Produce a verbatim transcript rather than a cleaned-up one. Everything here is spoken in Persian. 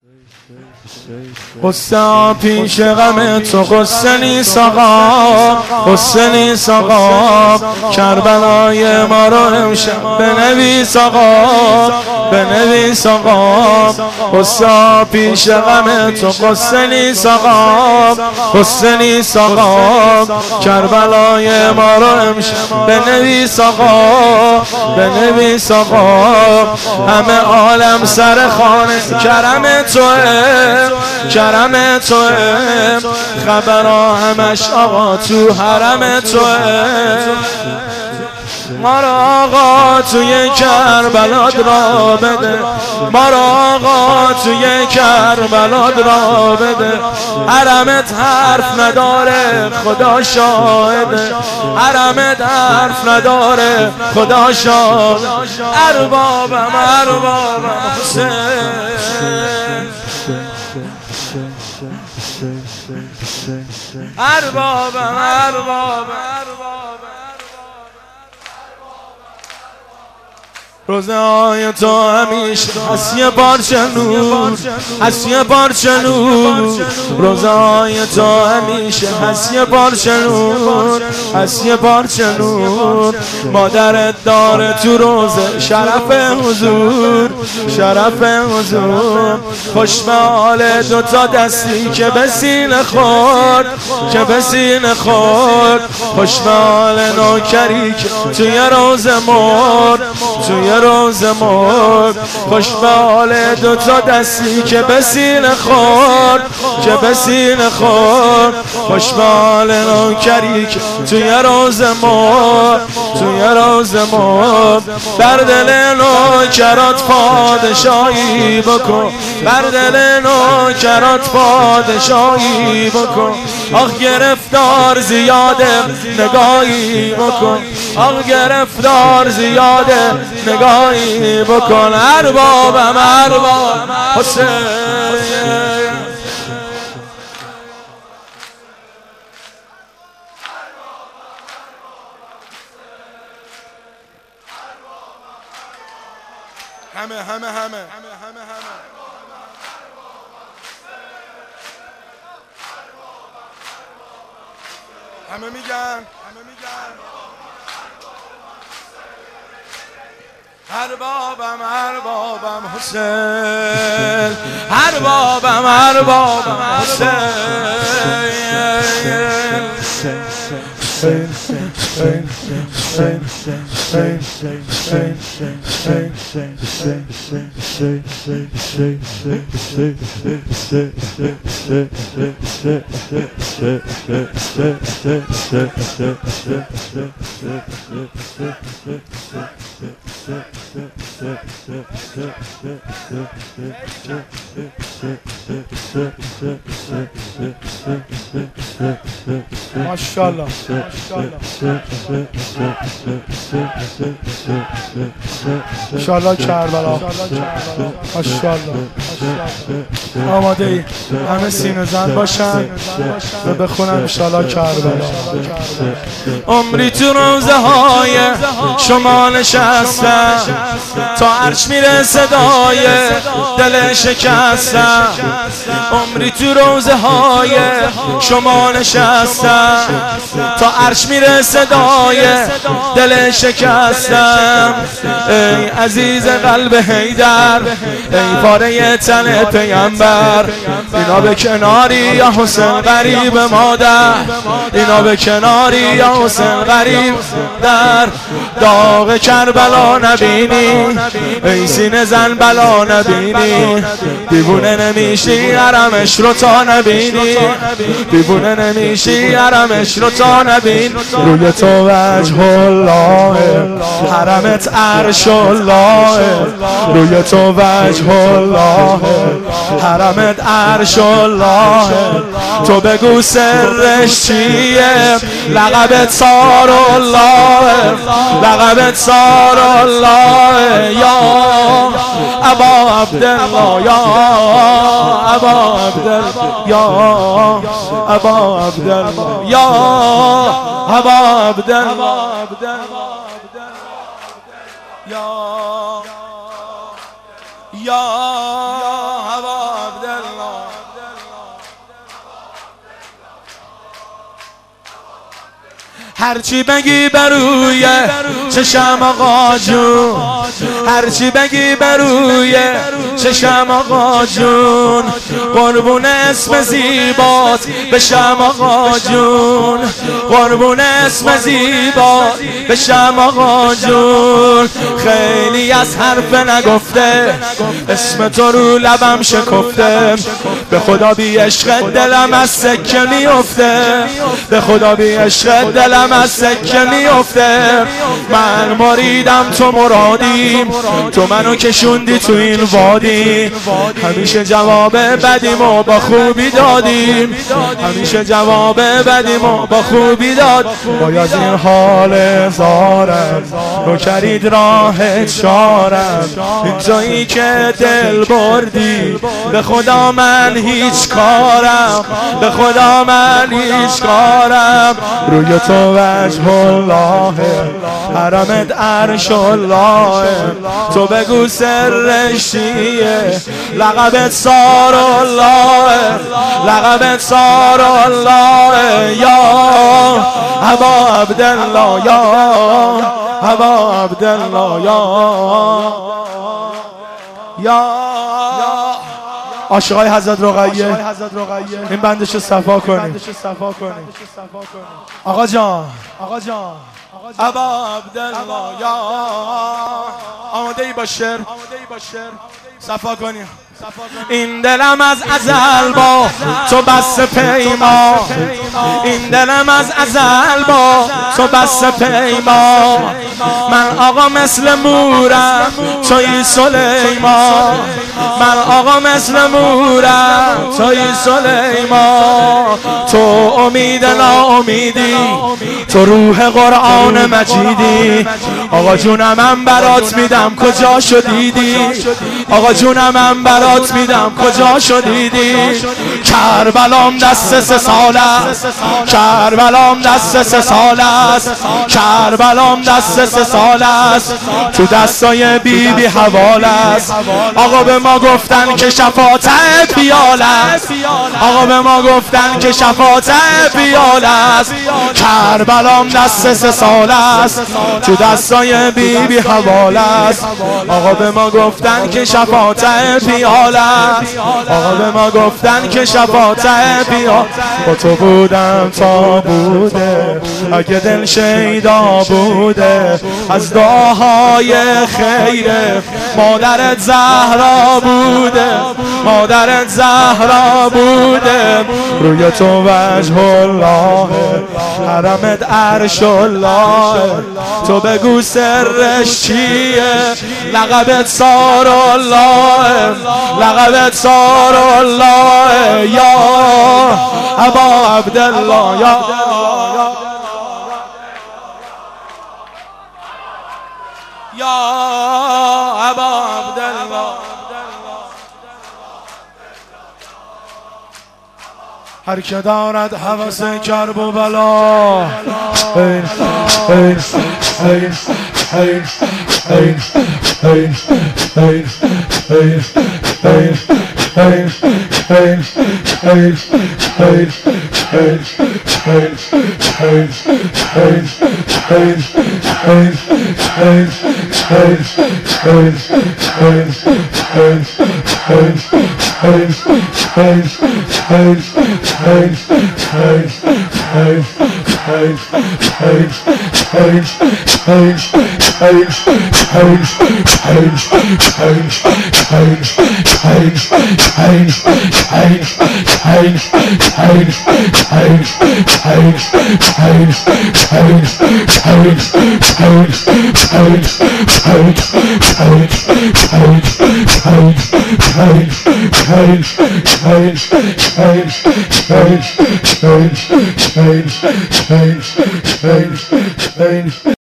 قصه پیش غم تو قصه نیست آقا، قصه نیست آقا، کربلای ما رو امشب بنویس آقا، بنویس آقا. قصه پیش غم تو قصه نیست آقا، قصه نیست آقا، کربلای ما رو امشب بنویس آقا، بنویس آقا. همه عالم سر خانه کرم توه، کرم توه، خبرها همش آقا تو حرم توه. ما را آقا توی کربلات را بده، ما را آقا توی کربلات را بده. حرمت حرف نداره خدا شاهده، حرمت حرف نداره خدا شاهده. اربابم اربابم حسین، اربابم اربابم روزه های تو همیشه از یه پارچه نور، از یه پارچه نور. روزه های تو همیشه از یه پارچه نور، از یه پارچه نور. مادرت داره تو روزه شرف حضور، شرف حضور. خوش به حال دوتا دستی که به سینه خورد، که به سینه خورد. خوش به حال نوکری که توی روزه مرد، توی روز مرد. خوش به حال دوتا دستی که به سینه خورد، که به سینه خورد. خوش به حال نوکری که توی روز مرد، توی روز مرد. بر دل نوکرات پادشاهی بکن، بر دل نوکرات پادشاهی بکن. آخ گرفتار زیاده نگاهی بکن، آخ گرفتار زیاده نگاهی بکن. اربابم اربابم حسین، همه همه همه همه همه همه میگن، همه میگن اربابم اربابم حسین، اربابم اربابم حسین. ماشاءالله ماشاءالله کربلا، ماشاءالله. آماده ای همه سینه زن باشن و بخونن انشالله کربلا. عمری تو روزه های شما نشستم، تا عرش میره صدای دل شکستم. عمری تو روزه های شما نشستم، تا عرش میره صدای دل شکستم. ای عزیز قلب حیدر، ای پاره تن پیامبر. اینا به کناری یا حسین غریب مادر، اینا به کناری یا حسین غریب در. داغ کربلا نبینی، ای سینه زن بلا نبینی. دیوونه نمیشی حرمش رو تا نبینی، دیوونه نمیشی حرمش رو تا نبین. روی تو وجه الله، حرمت عرش الله. روی تو وجه الله، حرمت عرش الله. تو بگو سرش چیه، لقبت سار الله، لقبت سار الله. یا ابا عبدالله، یا ابا عبدالله، یا ابا عبدالله، یا ابا عبدالله، یا یا ابا عبدالله. هرچی بگی بروی چشم آقا جون، هرچی بگی بروی چشم آقا جون، قربون اسم زیبات بشم آقا جون، قربون اسم زیبات بشم آقا جون. خیلی از حرف نگفته اسم تو رو لبم شکفته، به خدا بی عشق دلم از سکه میفته، به خدا بی عشق دلم از سکه میفته. من مریدم تو مرادی، تو منو کشوندی تو این وادی، همیشه جواب بدیم و با خوبی دادیم، همیشه جواب بدیم و با خوبی داد. باید این حال زارم رو کرید راه چارم، این جایی که دل بردی به خدا من هیچ کارم، به خدا من هیچ کارم. روی تو وجه الله، حرمت عرش الله، تو بگو سرش چیه، لقبت سار الله، لقبت سار الله. یا ابا عبدالله، یا ابا عبدالله، یا یا عاشقای حضرت رقیه این بندشو صفا کنیم. آقا جان، آقا جان، ابا عبدالله، یا آماده ای با شعر صفا کنیم. این دلم از ازل با تو بس پیما، این دلم از ازل با تو بس پیما. من آقا مثل مورم توی سلیمان، من آقا مثل مورم توی سلیمان. تو امید ناامیدی، تو روح قرآن مجیدی. آقا جونم من برات میدم کجا شدیدی، آقا جونم من برات میدم کجا شدیدی. کربلام دست سه سال است، کربلام دست سه سال است، کربلام دست سه سال است، تو دستای بی بی حوال است. آقا به ما گفتن که شفاعت پیال است، آقا به ما گفتن که شفاعت پیال است. کربلام دست سه سال است، تو دستای بی بی حوال است. آقا به ما گفتن که شفاعت پیال است، آقا به ما گفتن که شفاعت پیال. با تو بودم تا بوده، اگه دل شیدا بوده، از دعاهای خیر مادرت زهرا بوده، مادرت زهرا بوده. روی تو وجه الله، حرمت عرش الله، تو بگو سرش چیه، لقبت سار الله، لقبت سار الله. یا ابا عبدالله، یا یا ابا عبدالله. هر که دارد هوس کرب و بلا، این این این این این این این این این این این این این